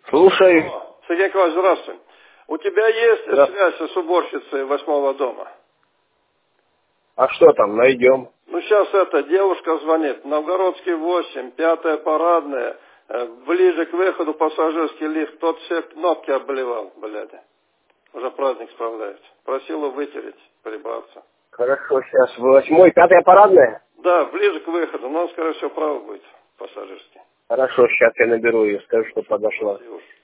Слушай. Сергей Николаевич, здравствуй. У тебя есть связь с уборщицей 8-го дома? А что там, найдем? Ну, сейчас девушка звонит. Новгородский 8, 5-я парадная, ближе к выходу пассажирский лифт. Тот все кнопки обливал, блядь. Уже праздник справляется. Просила вытереть, прибраться. Хорошо, сейчас 8-й, 5-я парадная? Да, ближе к выходу, но он, скорее всего, право будет пассажирский. Хорошо, сейчас я наберу ее, скажу, что подошла. Спасибо.